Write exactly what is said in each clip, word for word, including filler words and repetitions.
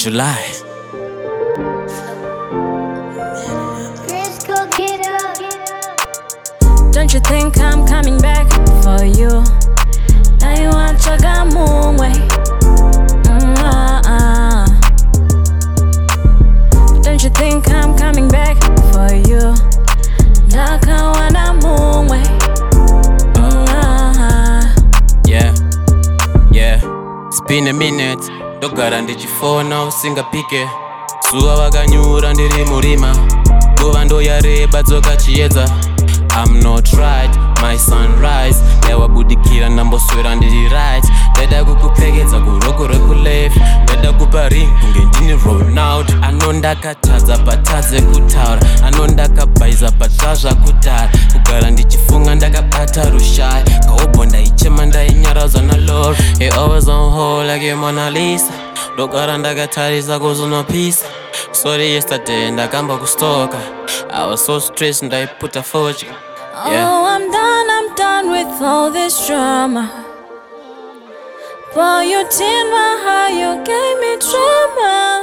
July. Don't you think I'm coming back for you? Now you want to go moon way. Mm, uh, uh. Don't you think I'm coming back for you? Dark and wanna moon way. Mm, uh, Yeah, yeah. It's been a minute. Dogara ndichifona usingapike. Zuva vakanyura ndiri murima. Nguva ndoyareba dzoka chiedza. I'm not right, my sunrise. Yawabudikira ndamboswera ndiri right. Ndada kukupfekedza kuroko rekuleft. Ndada kupa ring kunge ndini Ronaldo. Ano ndakatadza patadze kutaura. Ano ndakabhaiza patazva kudhara. Kugara ndichifunga ndakabata rushai. Kaobho ndaichema ndainyaradza naLord. He always on hold like a Mona Lisa. Ndogara ndakatarisa kuzunopisa. Sorry yesterday ndakamba kustoka. I was so stressed and I put a fortune. Yeah. Oh, I'm done, I'm done with all this drama. Boy, you did my heart, you gave me drama.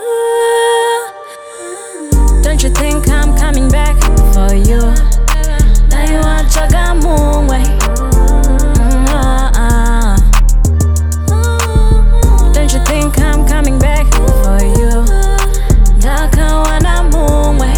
Don't you think I'm coming back for you? Now you want to go moon way. Mm, uh, uh. Don't you think I'm coming back for you? Dark and wanna moon way.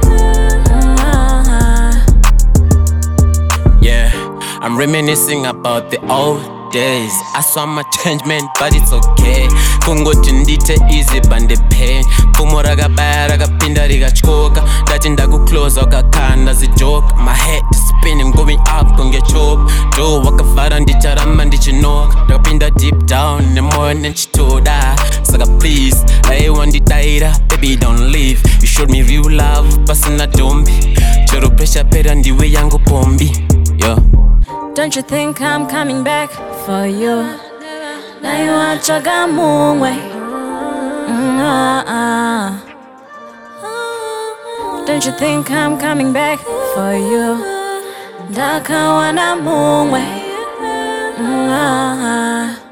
I'm reminiscing about the old days. I saw my change man, but it's okay. Kungoti ndite easy bande pain. Pfumo rakabaya rakapinda rikachoka. Ndati ndakuclose wakakanda zijoke. My head is spinning, going up kunge choke. Do wakavhara ndicharamba ndichinoka. Ndakapinda deep down nemoyo nechitoda. Saka please, aiwanditaira, baby don't leave. You showed me real love, pasina dombi. Chero pressure pera ndiwe yangu pombi. Yeah. Don't you think I'm coming back for you? Now you want to go moon way. Mm, uh, uh. Don't you think I'm coming back for you? Dark and wanna moon way. Mm, uh, uh.